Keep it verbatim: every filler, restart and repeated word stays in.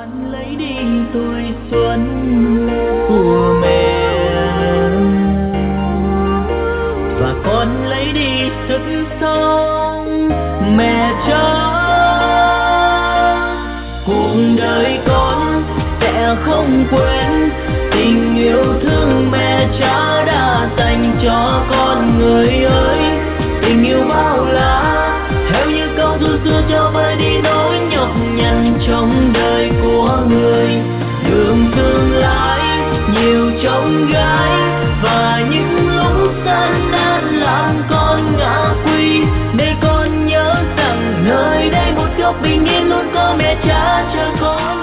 con lấy đi tuổi xuân của mẹ, và con lấy đi sức sống mẹ cho. Cuộc đời con sẽ không quên tình yêu thương mẹ cha đã dành cho con người ơi. Tình yêu bao la theo như câu ru xưa cho vơi đi nỗi nhọc nhằn trong đời của người. Đường tương lai nhiều chông gai và những lúc gian nan làm con ngã quỵ, để con nhớ rằng nơi đây một góc bình yên luôn có mẹ cha chờ con.